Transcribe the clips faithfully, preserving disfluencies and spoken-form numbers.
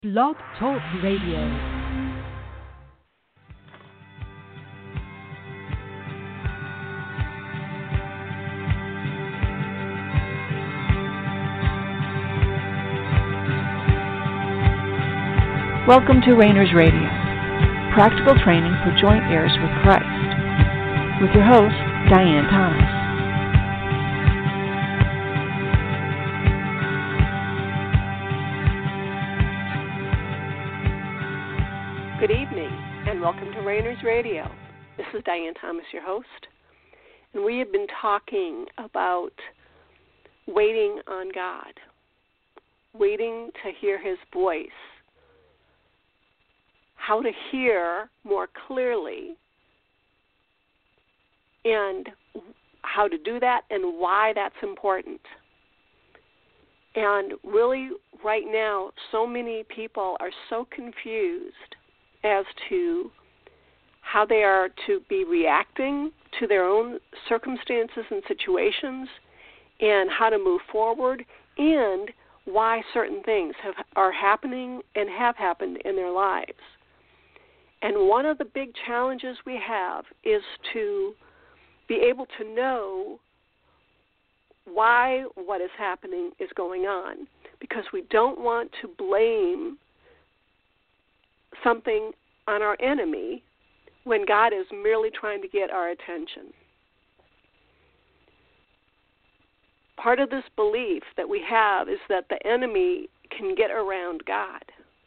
Blog Talk Radio. Welcome to Rainers Radio, practical training for joint heirs with Christ, with your host, Diane Thomas. Good evening, and welcome to Rainers Radio. This is Diane Thomas, your host, and we have been talking about waiting on God, waiting to hear His voice, how to hear more clearly, and how to do that and why that's important. And really, right now, so many people are so confused as to how they are to be reacting to their own circumstances and situations and how to move forward and why certain things have, are happening and have happened in their lives. And one of the big challenges we have is to be able to know why what is happening is going on, because we don't want to blame something on our enemy when God is merely trying to get our attention. Part of this belief that we have is that the enemy can get around God.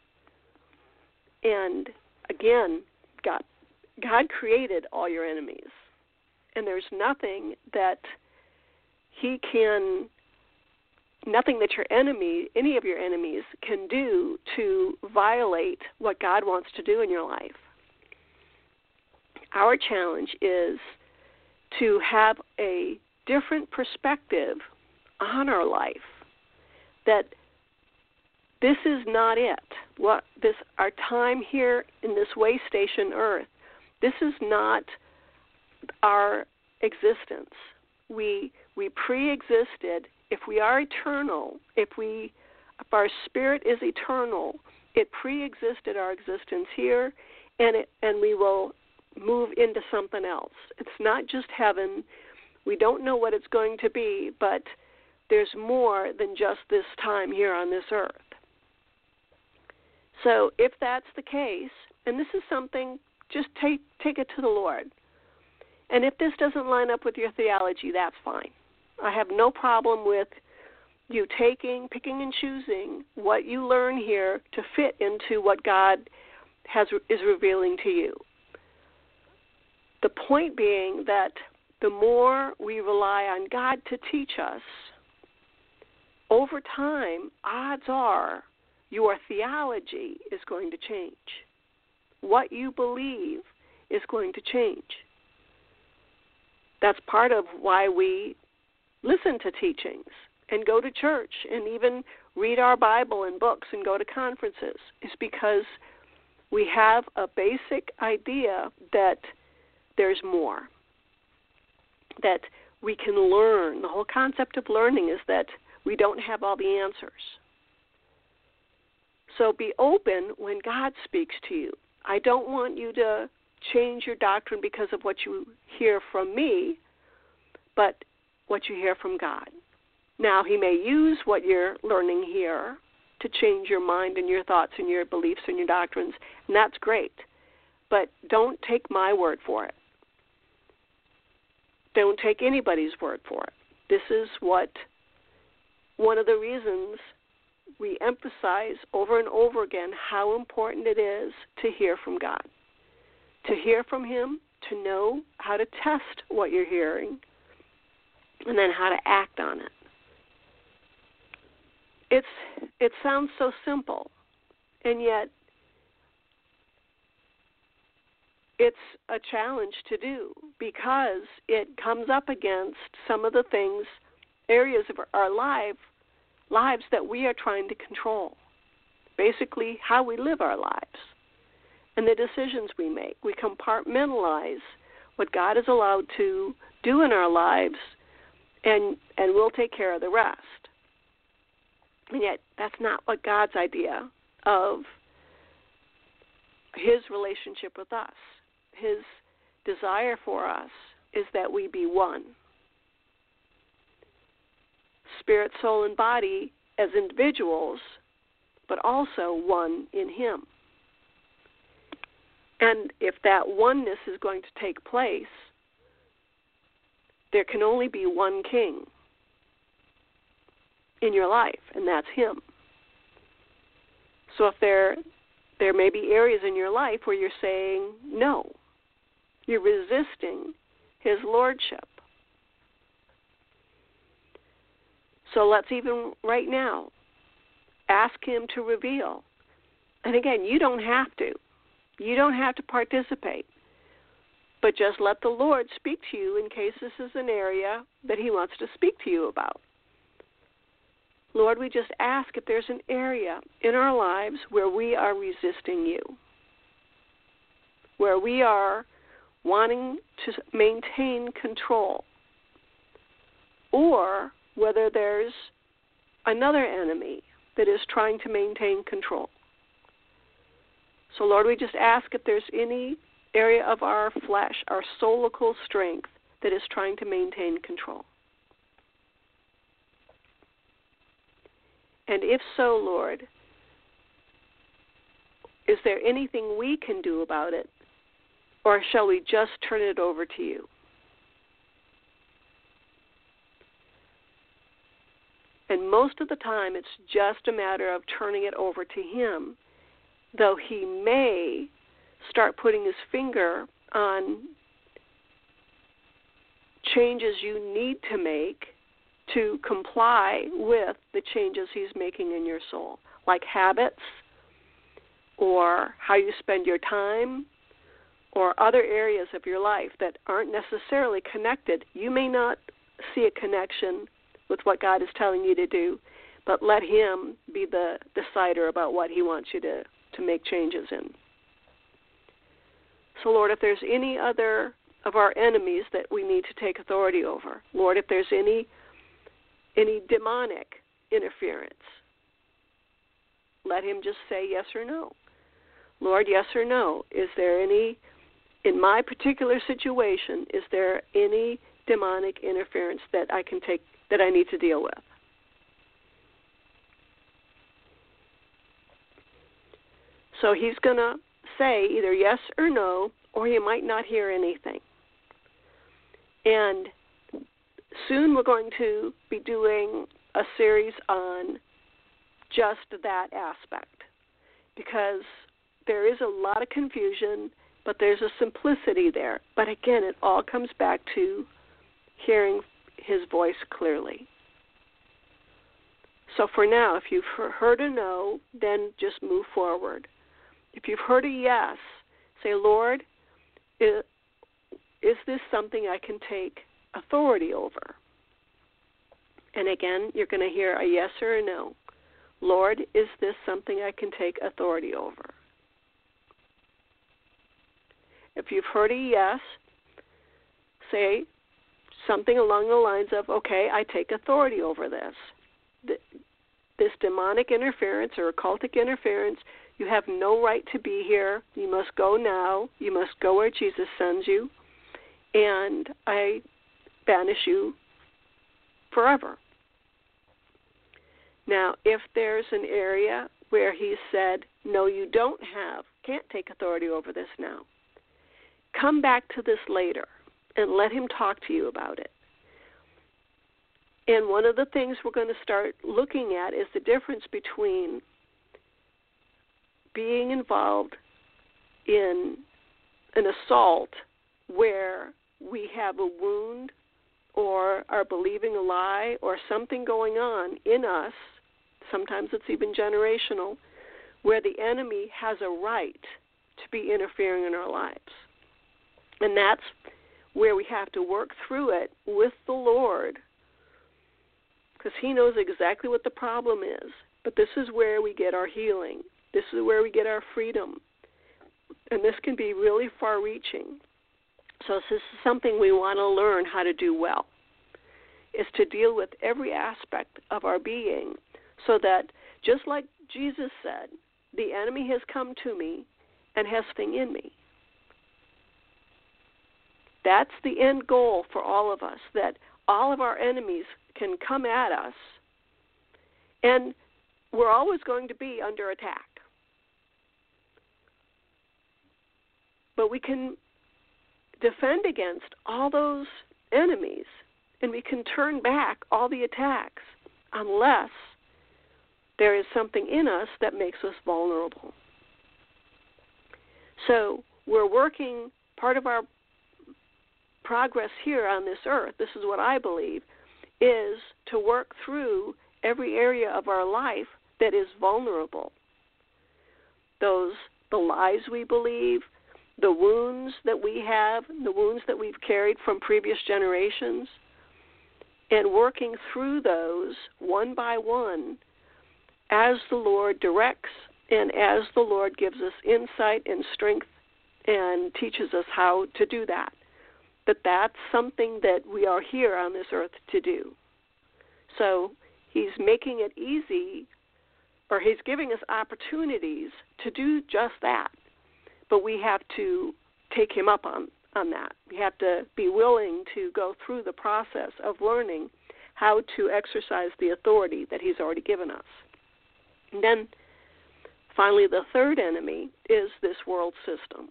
And again, God, God created all your enemies, and there's nothing that he can Nothing that your enemy, any of your enemies, can do to violate what God wants to do in your life. Our challenge is to have a different perspective on our life, that this is not it. What this our time here in this way station Earth, this is not our existence. We we pre-existed. If we are eternal, if we, if our spirit is eternal, it pre-existed our existence here, and it, and we will move into something else. It's not just heaven. We don't know what it's going to be, but there's more than just this time here on this earth. So if that's the case, and this is something, just take take it to the Lord. And if this doesn't line up with your theology, that's fine. I have no problem with you taking, picking and choosing what you learn here to fit into what God has is revealing to you. The point being that the more we rely on God to teach us, over time, odds are your theology is going to change. What you believe is going to change. That's part of why we listen to teachings and go to church and even read our Bible and books and go to conferences, is because we have a basic idea that there's more, that we can learn. The whole concept of learning is that we don't have all the answers. So be open when God speaks to you. I don't want you to change your doctrine because of what you hear from me, but what you hear from God. Now, he may use what you're learning here to change your mind and your thoughts and your beliefs and your doctrines, and that's great. But don't take my word for it. Don't take anybody's word for it. This is what one of the reasons we emphasize over and over again how important it is to hear from God. To hear from him, to know how to test what you're hearing, and then how to act on it. It's it sounds so simple, and yet it's a challenge to do because it comes up against some of the things, areas of our life, lives that we are trying to control. Basically, how we live our lives and the decisions we make. We compartmentalize what God is allowed to do in our lives, and and we'll take care of the rest. And yet, that's not what God's idea of his relationship with us. His desire for us is that we be one. Spirit, soul, and body as individuals, but also one in him. And if that oneness is going to take place, there can only be one king in your life, and that's him. So if there there may be areas in your life where you're saying no, you're resisting his lordship. So let's even right now ask him to reveal. And again, you don't have to. You don't have to participate. But just let the Lord speak to you in case this is an area that he wants to speak to you about. Lord, we just ask if there's an area in our lives where we are resisting you, where we are wanting to maintain control, or whether there's another enemy that is trying to maintain control. So, Lord, we just ask if there's any area of our flesh, our soulical strength, that is trying to maintain control. And if so, Lord, is there anything we can do about it, or shall we just turn it over to you? And most of the time, it's just a matter of turning it over to him, though he may start putting his finger on changes you need to make to comply with the changes he's making in your soul, like habits or how you spend your time or other areas of your life that aren't necessarily connected. You may not see a connection with what God is telling you to do, but let him be the decider about what he wants you to, to make changes in. So, Lord, if there's any other of our enemies that we need to take authority over, Lord, if there's any any demonic interference, let him just say yes or no. Lord, yes or no. Is there any, in my particular situation, is there any demonic interference that I can take, that I need to deal with? So he's going to say either yes or no, or he might not hear anything. And soon we're going to be doing a series on just that aspect, because there is a lot of confusion, but there's a simplicity there. But again, it all comes back to hearing his voice clearly. So for now, if you've heard a no, then just move forward. If you've heard a yes, say, Lord, is, is this something I can take authority over? And again, you're going to hear a yes or a no. Lord, is this something I can take authority over? If you've heard a yes, say something along the lines of, okay, I take authority over this. This demonic interference or occultic interference, you have no right to be here. You must go now. You must go where Jesus sends you. And I banish you forever. Now, if there's an area where he said, no, you don't have, can't take authority over this now, come back to this later and let him talk to you about it. And one of the things we're going to start looking at is the difference between being involved in an assault where we have a wound or are believing a lie or something going on in us, sometimes it's even generational, where the enemy has a right to be interfering in our lives. And that's where we have to work through it with the Lord, because he knows exactly what the problem is. But this is where we get our healing. This is where we get our freedom. And this can be really far-reaching. So this is something we want to learn how to do well, is to deal with every aspect of our being so that, just like Jesus said, the enemy has come to me and has something in me. That's the end goal for all of us, that all of our enemies can come at us, and we're always going to be under attack. But we can defend against all those enemies, and we can turn back all the attacks unless there is something in us that makes us vulnerable. So we're working, part of our progress here on this earth, this is what I believe, is to work through every area of our life that is vulnerable. Those, the lies we believe, the wounds that we have, the wounds that we've carried from previous generations, and working through those one by one as the Lord directs and as the Lord gives us insight and strength and teaches us how to do that. But that's something that we are here on this earth to do. So he's making it easy, or he's giving us opportunities to do just that. But we have to take him up on, on that. We have to be willing to go through the process of learning how to exercise the authority that he's already given us. And then, finally, the third enemy is this world system.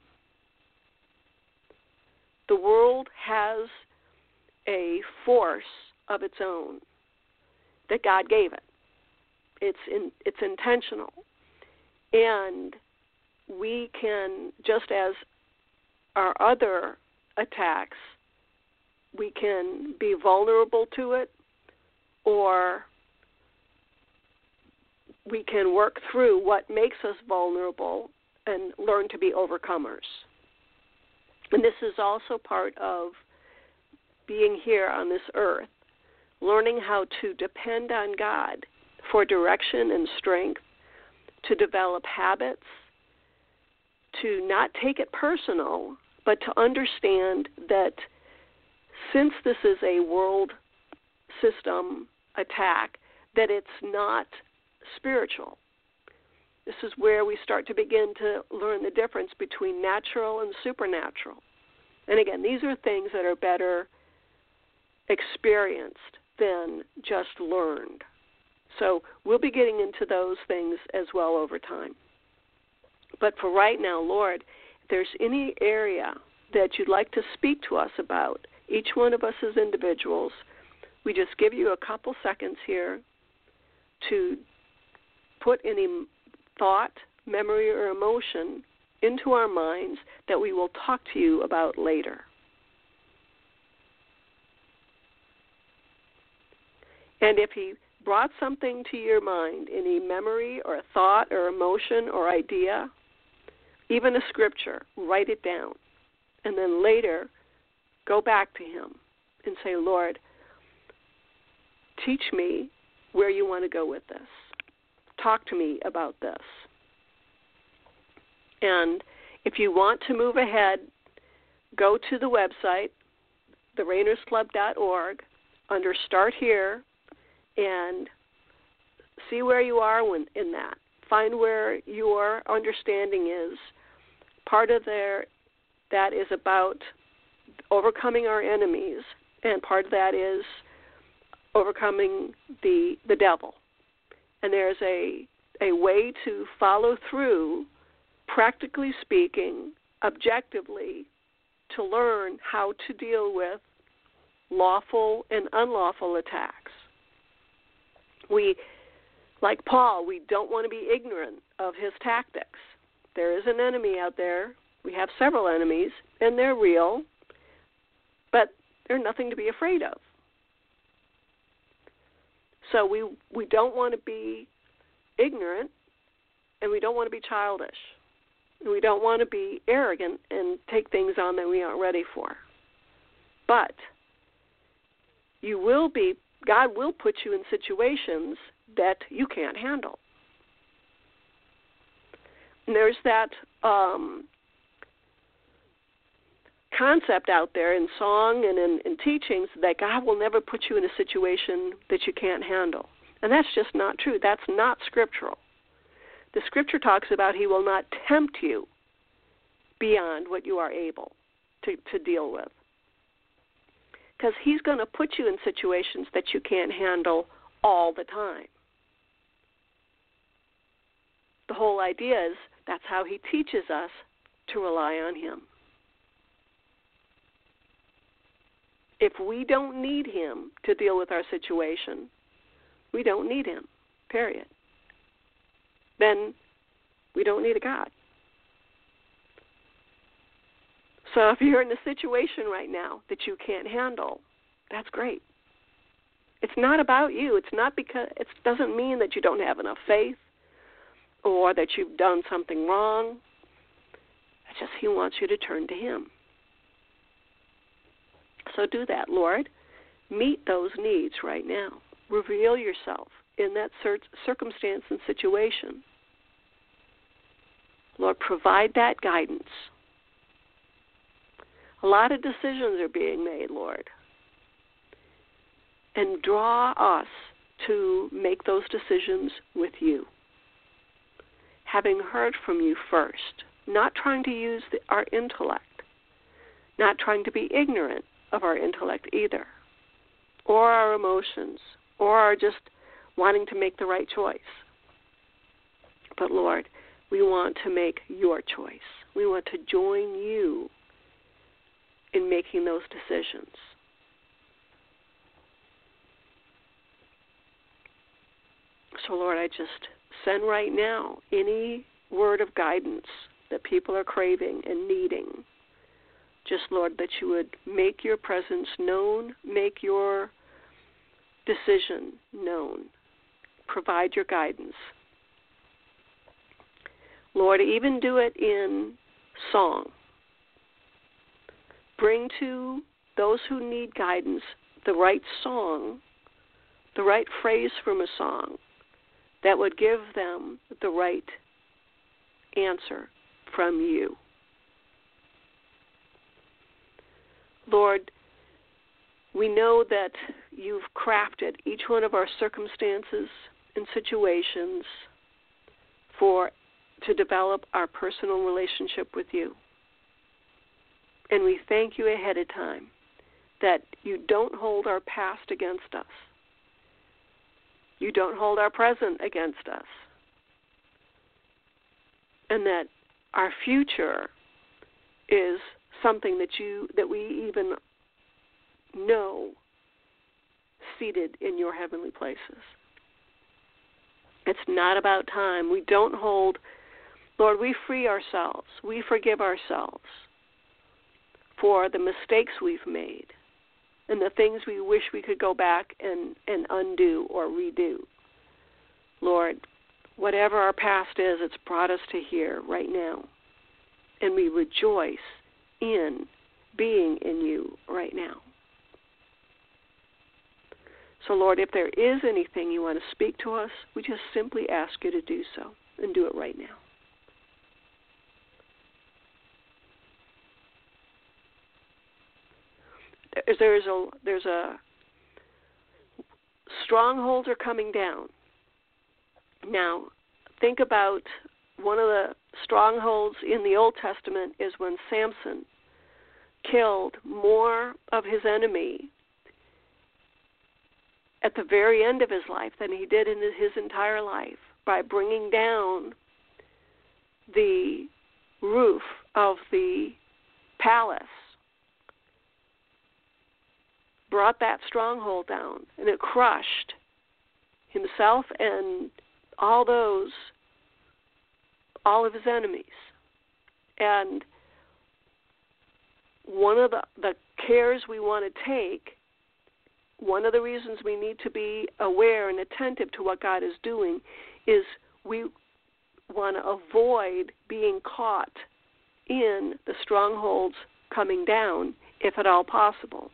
The world has a force of its own that God gave it. It's in, it's intentional. And we can, just as our other attacks, we can be vulnerable to it, or we can work through what makes us vulnerable and learn to be overcomers. And this is also part of being here on this earth, learning how to depend on God for direction and strength, to develop habits, to not take it personal, but to understand that since this is a world system attack, that it's not spiritual. This is where we start to begin to learn the difference between natural and supernatural. And again, these are things that are better experienced than just learned. So we'll be getting into those things as well over time. But for right now, Lord, if there's any area that you'd like to speak to us about, each one of us as individuals, we just give you a couple seconds here to put any thought, memory, or emotion into our minds that we will talk to you about later. And if he brought something to your mind, any memory or thought or emotion or idea, even a scripture, write it down. And then later, go back to him and say, Lord, teach me where you want to go with this. Talk to me about this. And if you want to move ahead, go to the website, the rainers club dot org, under Start Here, and see where you are in that. Find where your understanding is. Part of there, that is about overcoming our enemies, and part of that is overcoming the the devil. And there's a a way to follow through, practically speaking, objectively, to learn how to deal with lawful and unlawful attacks. We, like Paul, we don't want to be ignorant of his tactics. There is an enemy out there. We have several enemies, and they're real, but they're nothing to be afraid of. So we we don't want to be ignorant, and we don't want to be childish. And we don't want to be arrogant and take things on that we aren't ready for. But you will be, God will put you in situations that you can't handle. And there's that um, concept out there in song and in, in teachings that God will never put you in a situation that you can't handle. And that's just not true. That's not scriptural. the Scripture talks about He will not tempt you beyond what you are able to, to deal with. Because He's going to put you in situations that you can't handle all the time. The whole idea is that's how He teaches us to rely on Him. If we don't need Him to deal with our situation, we don't need Him, period. Then we don't need a God. So if you're in a situation right now that you can't handle, that's great. It's not about you. It's not because it doesn't mean that you don't have enough faith or that you've done something wrong. It's just He wants you to turn to Him. So do that, Lord. Meet those needs right now. Reveal yourself in that circumstance and situation. Lord, provide that guidance. A lot of decisions are being made, Lord. And draw us to make those decisions with you. Having heard from you first, not trying to use the, our intellect, not trying to be ignorant of our intellect either, or our emotions, or our just wanting to make the right choice. But Lord, we want to make your choice. We want to join you in making those decisions. So Lord, I just send right now any word of guidance that people are craving and needing. Just, Lord, that you would make your presence known, make your decision known, provide your guidance. Lord, even do it in song. Bring to those who need guidance the right song, the right phrase from a song that would give them the right answer from you. Lord, we know that you've crafted each one of our circumstances and situations for to develop our personal relationship with you. And we thank you ahead of time that you don't hold our past against us. You don't hold our present against us. And that our future is something that you that we even know seated in your heavenly places. It's not about time. We don't hold, Lord, we free ourselves. We forgive ourselves for the mistakes we've made and the things we wish we could go back and, and undo or redo. Lord, whatever our past is, it's brought us to here right now. And we rejoice in being in you right now. So, Lord, if there is anything you want to speak to us, we just simply ask you to do so and do it right now. There's a, there's a strongholds are coming down. Now, think about one of the strongholds in the Old Testament is when Samson killed more of his enemy at the very end of his life than he did in his entire life by bringing down the roof of the palace. Brought that stronghold down, and it crushed himself and all those, all of his enemies. And one of the, the cares we want to take, one of the reasons we need to be aware and attentive to what God is doing is we want to avoid being caught in the strongholds coming down, if at all possible.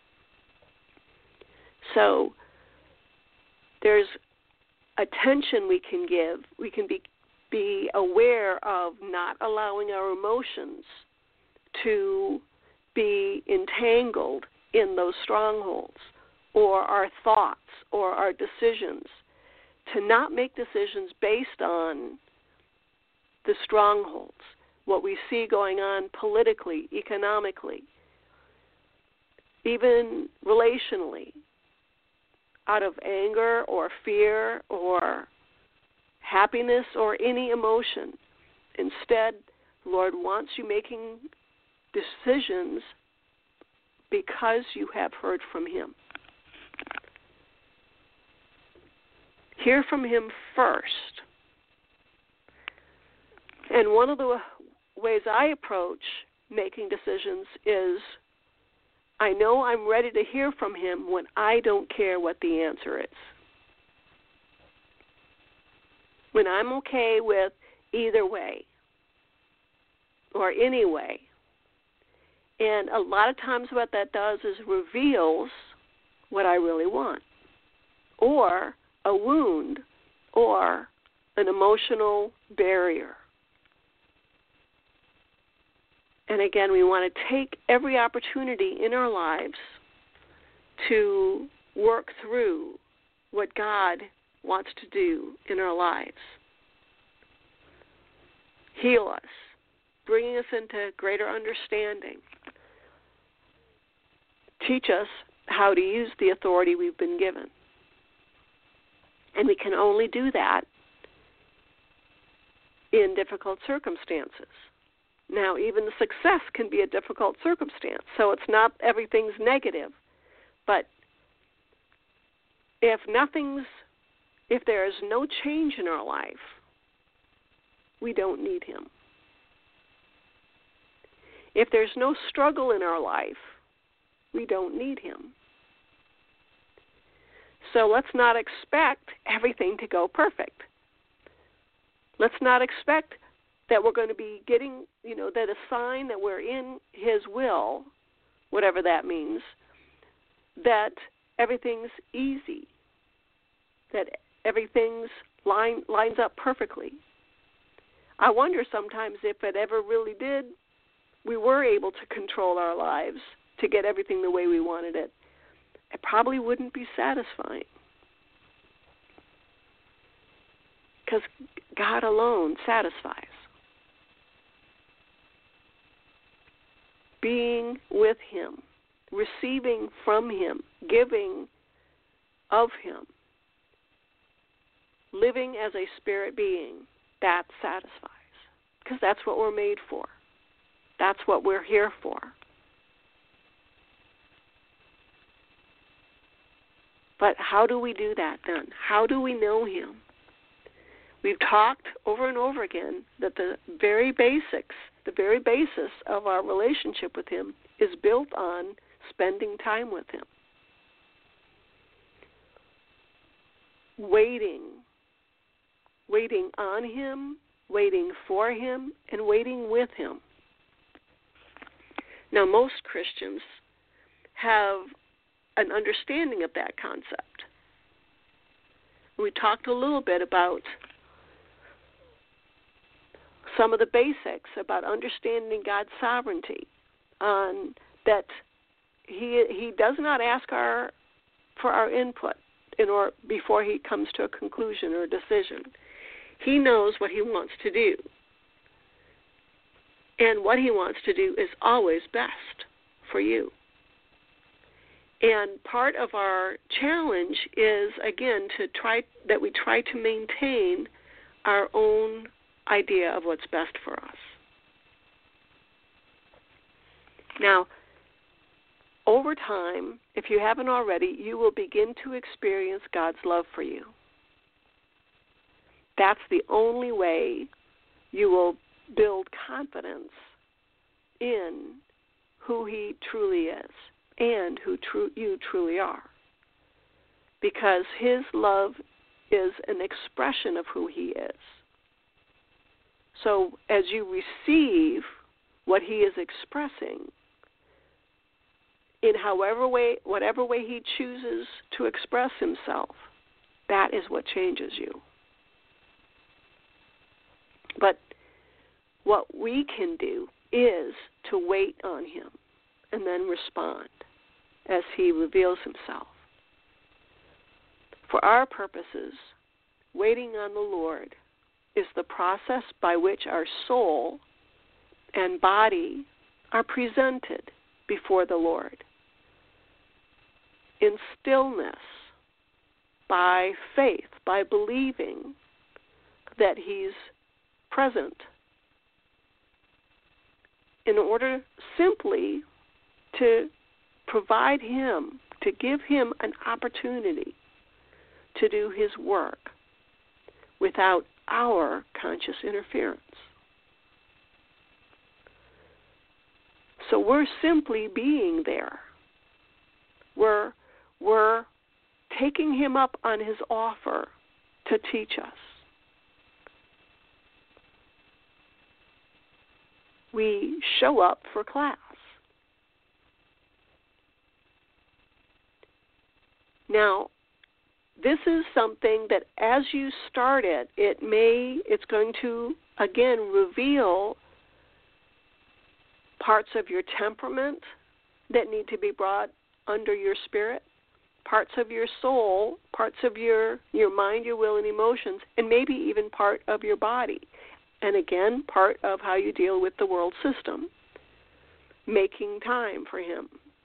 So there's attention we can give. We can be be aware of not allowing our emotions to be entangled in those strongholds, or our thoughts or our decisions, to not make decisions based on the strongholds, what we see going on politically, economically, even relationally, out of anger or fear or happiness or any emotion. Instead, the Lord wants you making decisions because you have heard from Him. Hear from Him first. And one of the ways I approach making decisions is I know I'm ready to hear from Him when I don't care what the answer is. When I'm okay with either way or any way. And a lot of times what that does is reveals what I really want, or a wound, or an emotional barrier. And again, we want to take every opportunity in our lives to work through what God wants to do in our lives. Heal us, bringing us into greater understanding. Teach us how to use the authority we've been given. And we can only do that in difficult circumstances. Now, even the success can be a difficult circumstance, so it's not everything's negative. But if nothing's, if there is no change in our life, we don't need Him. If there's no struggle in our life, we don't need Him. So let's not expect everything to go perfect. Let's not expect that we're going to be getting, you know, that a sign that we're in His will, whatever that means, that everything's easy, that everything's line, lines up perfectly. I wonder sometimes if it ever really did, we were able to control our lives to get everything the way we wanted it. It probably wouldn't be satisfying. Because God alone satisfies. Being with Him, receiving from Him, giving of Him, living as a spirit being, that satisfies. Because that's what we're made for. That's what we're here for. But how do we do that then? How do we know Him? We've talked over and over again that the very basics, the very basis of our relationship with Him is built on spending time with Him. Waiting. Waiting on Him, waiting for Him, and waiting with Him. Now, most Christians have an understanding of that concept. We talked a little bit about some of the basics about understanding God's sovereignty, um, that He He does not ask our for our input in or before He comes to a conclusion or a decision. He knows what He wants to do, and what He wants to do is always best for you. And part of our challenge is, again, to try that we try to maintain our own idea of what's best for us. Now, over time, if you haven't already, you will begin to experience God's love for you. That's the only way you will build confidence in who He truly is and who tru- you truly are. Because His love is an expression of who He is. So as you receive what He is expressing, in however way, whatever way He chooses to express Himself, that is what changes you. But what we can do is to wait on Him and then respond as He reveals Himself. For our purposes, waiting on the Lord is the process by which our soul and body are presented before the Lord in stillness, by faith, by believing that He's present, in order simply to provide Him, to give Him an opportunity to do His work without our conscious interference. So we're simply being there. We're, we're taking Him up on His offer to teach us. We show up for class. Now, this is something that as you start it, it may, it's going to, again, reveal parts of your temperament that need to be brought under your spirit, parts of your soul, parts of your, your mind, your will, and emotions, and maybe even part of your body. And again, part of how you deal with the world system, making time for Him.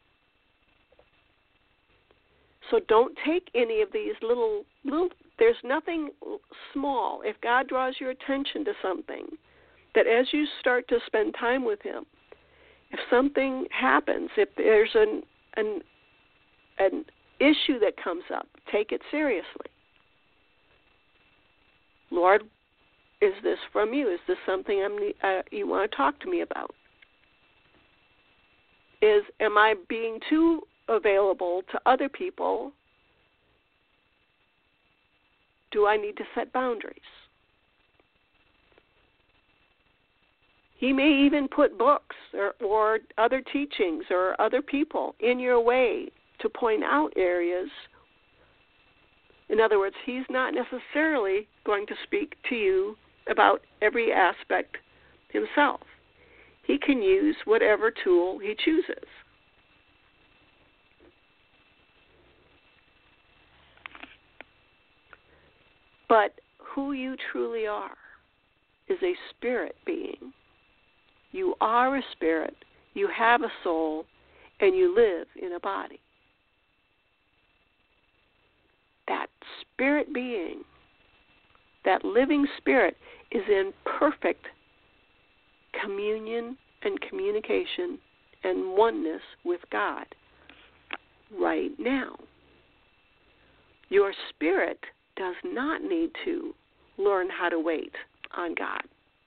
So don't take any of these little, little, there's nothing small. If God draws your attention to something, that as you start to spend time with Him, if something happens, if there's an, an, an issue that comes up, take it seriously. Lord, is this from you? Is this something I'm, uh, you want to talk to me about? Is, am I being too available to other people? Do I need to set boundaries? He may even put books or, or other teachings or other people in your way to point out areas. In other words, He's not necessarily going to speak to you about every aspect Himself. He can use whatever tool He chooses. But who you truly are is a spirit being. You are a spirit, you have a soul, and you live in a body. That spirit being, that living spirit, is in perfect communion and communication and oneness with God right now. Your spirit does not need to learn how to wait on God.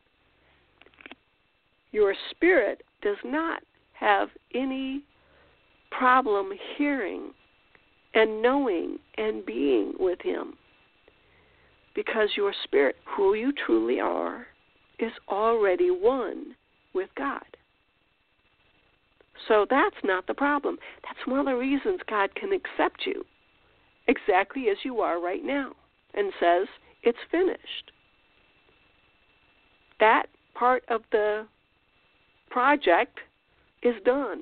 Your spirit does not have any problem hearing and knowing and being with Him, because your spirit, who you truly are, is already one with God. So that's not the problem. That's one of the reasons God can accept you exactly as you are right now and says, it's finished. That part of the project is done.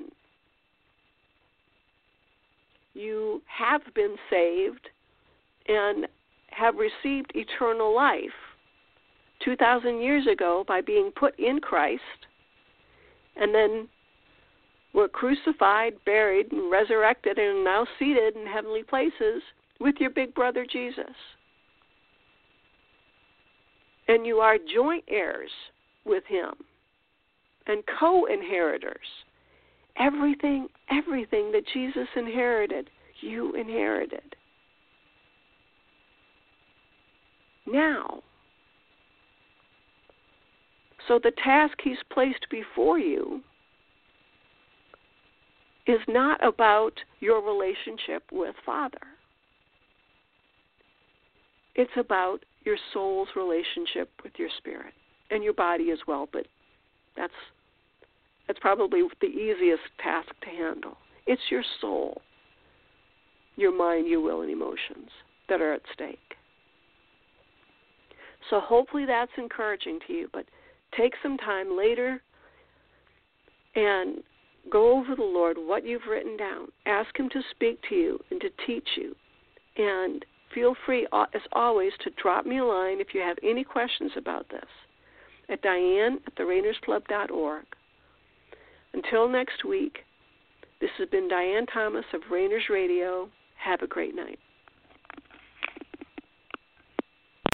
You have been saved and have received eternal life two thousand years ago by being put in Christ, and then were crucified, buried, and resurrected, and are now seated in heavenly places with your big brother Jesus. And you are joint heirs with Him and co-inheritors. Everything, everything that Jesus inherited, you inherited. Now, so the task He's placed before you is not about your relationship with Father. It's about your soul's relationship with your spirit and your body as well, but that's that's probably the easiest task to handle. It's your soul, your mind, your will, and emotions that are at stake. So hopefully that's encouraging to you, but take some time later and go over the Lord what you've written down. Ask Him to speak to you and to teach you, and feel free, as always, to drop me a line if you have any questions about this at Diane at the Rainers Club dot org. Until next week, this has been Diane Thomas of Rainers Radio. Have a great night.